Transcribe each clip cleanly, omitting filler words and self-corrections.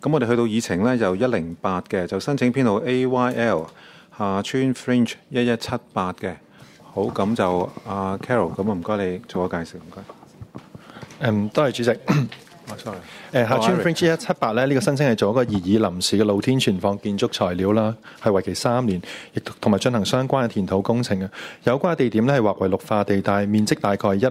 咁我哋去到議程呢，就108嘅，就申請編號 AYL 下村 Fringe 1178嘅。好，咁就Carol，咁唔該你做個介紹，唔該。 多謝主席。 sorry。 下村 Fringe 1178咧，呢個申請係做一個擬議臨時嘅露天存放建築材料啦，係為期3年，亦同埋進行相關嘅填土工程嘅。有關嘅地點咧係劃為綠化地帶，面積大概係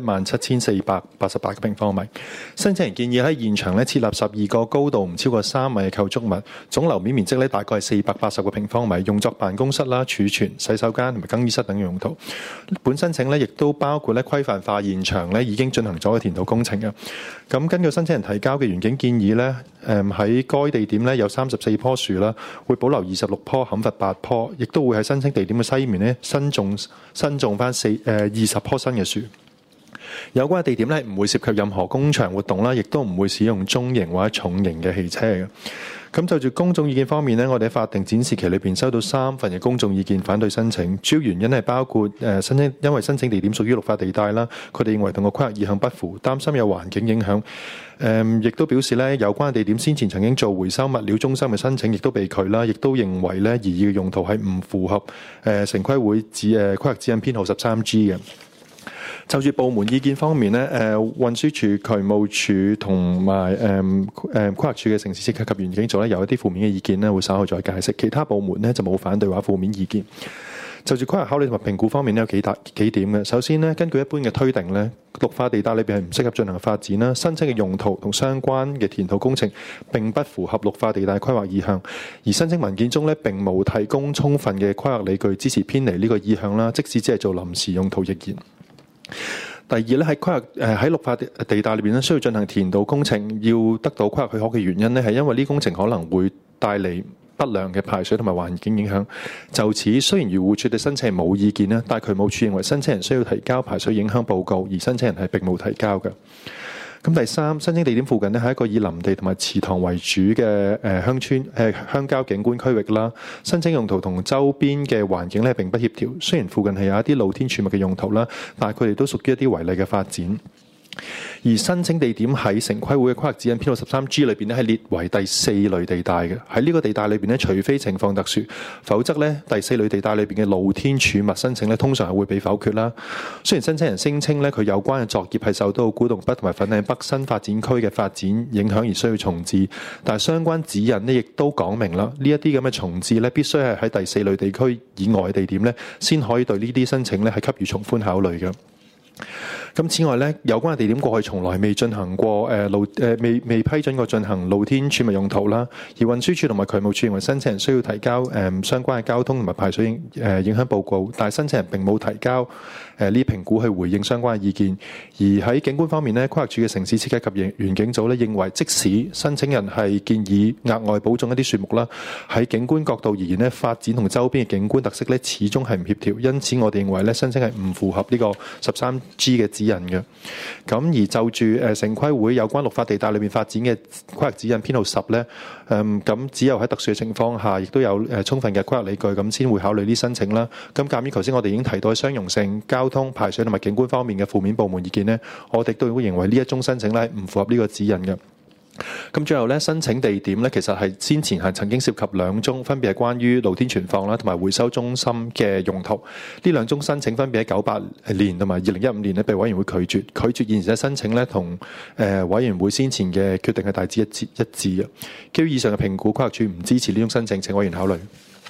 17,488個平方米。申請人建議喺現場咧設立12個高度唔超過3米嘅構築物，總樓面面積咧大概係480個平方米，用作辦公室啦、儲存、洗手間同埋更衣室等用途。本申請咧亦都包括咧規範化現場咧已經進行咗嘅填土工程嘅。咁根據申請人提交嘅園景建議咧，喺該地點咧有34棵樹啦，會保留26棵，砍伐8棵，亦都會喺申請地點嘅西面咧新種翻20棵新嘅樹。有關嘅地點咧唔會涉及任何工場活動啦，亦都唔會使用中型或者重型嘅汽車嘅。咁就住公眾意見方面呢，我哋喺法定展示期裏邊收到3份嘅公眾意見反對申請，主要原因係包括因為申請地點屬於綠化地帶啦，佢哋認為同個規劃意向不符，擔心有環境影響。亦都表示呢，有關地點先前曾經做回收物料中心嘅申請，亦都被拒啦，亦都認為呢，擬議嘅用途係唔符合城規會規劃指引編號13G 嘅。就住部門意見方面呢，運輸署、渠務署同埋規劃署嘅城市設計及園景組呢，有一啲負面嘅意見呢，會稍後再解釋。其他部門呢，就冇反對或負面意見。就住規劃考慮同埋評估方面呢，有幾點嘅。首先呢，根據一般嘅推定呢，綠化地帶裏邊係唔適合進行發展啦。申請嘅用途同相關嘅填土工程並不符合綠化地帶規劃意向，而申請文件中呢，並冇提供充分嘅規劃理據支持偏離呢個意向啦。即使只係做臨時用途亦然。第二咧，喺綠化地帶裏邊咧，需要進行填土工程，要得到規劃許可嘅原因呢，係因為呢工程可能會帶嚟不良嘅排水同埋環境影響。就此，雖然漁護署對申請冇意見咧，但渠務署認為申請人需要提交排水影響報告，而申請人係並冇提交嘅。咁第三，申請地點附近呢係一個以林地同埋池塘為主嘅鄉郊景觀區域啦。申請用途同周邊嘅環境咧並不協調。雖然附近係有一啲露天儲物嘅用途啦，但係佢哋都屬於一啲違例嘅發展。而申請地點喺城規會嘅規劃指引編號13G 裏邊咧係列為第4類地帶嘅。喺呢個地帶裏邊咧，除非情況特殊，否則咧第4類地帶裏邊嘅露天儲物申請咧通常係會被否決啦。雖然申請人聲稱咧佢有關嘅作業係受到古洞北同埋粉嶺北新發展區嘅發展影響而需要重置，但係相關指引咧亦都講明啦，呢一啲咁嘅重置咧必須係喺第4類地區以外嘅地點咧先可以對呢啲申請咧係給予從寬考慮嘅。咁此外咧，有關嘅地點過去從來未進行過未批准過進行露天儲物用途啦。而運輸署同埋渠務署認為申請人需要提交相關嘅交通同埋排水影響報告，但係申請人並冇提交呢啲評估去回應相關嘅意見。而喺景觀方面咧，規劃署嘅城市設計及園景組咧認為，即使申請人係建議額外補種一啲樹木啦，喺景觀角度而言咧，發展同周邊嘅景觀特色咧始終係唔協調，因此我哋認為咧申請係唔符合呢個13G 嘅指引嘅。咁而就住城規會有關綠化地帶裏面發展嘅規劃指引編號10咧，咁只有喺特殊嘅情況下，亦都有充分嘅規劃理據，咁先會考慮呢申請啦。咁鑑於頭先我哋已經提到相容性、交通、排水同埋景觀方面嘅負面部門意見呢，我哋都會認為呢一宗申請咧唔符合呢個指引嘅。咁最後咧，申請地點咧，其實係先前係曾經涉及2宗，分別係關於露天存放啦，同埋回收中心嘅用途。呢2宗申請分別喺98年同埋2015年咧被委員會拒絕現時嘅申請咧，同委員會先前嘅決定係大致一致嘅。基於以上嘅評估，規劃署唔支持呢宗申請，請委員考慮。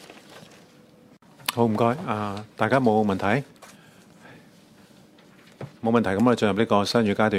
好，唔該。大家冇問題？冇問題，咁我哋進入呢個新語階段